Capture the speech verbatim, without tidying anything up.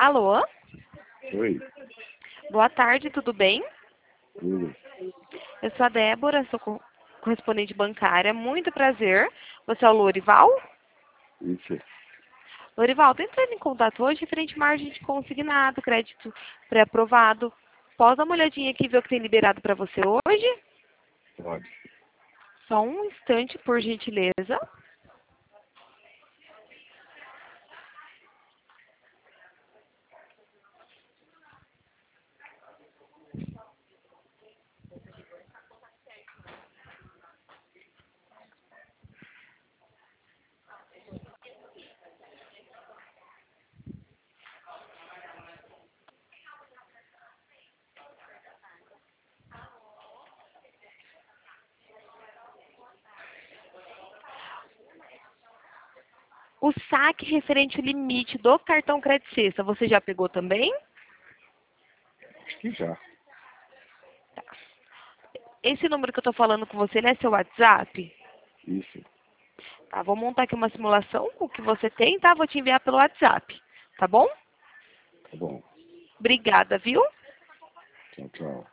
Alô? Oi, Boa tarde, tudo bem? tudo. Eu sou a Débora, sou co- correspondente bancária. Muito prazer. Você é o Lorival? Isso. Lorival, tô entrando em contato hoje referente à margem de consignado, crédito pré-aprovado. Posso dar uma olhadinha aqui e ver o que tem liberado para você hoje? Pode. Só um instante, por gentileza. O saque referente ao limite do cartão Crédito Sexta, você já pegou também? Acho que já. Esse número que eu estou falando com você, ele é seu WhatsApp? Isso. Tá, vou montar aqui uma simulação com o que você tem, tá? Vou te enviar pelo WhatsApp, tá bom? Tá bom. Obrigada, viu? Tchau, tchau.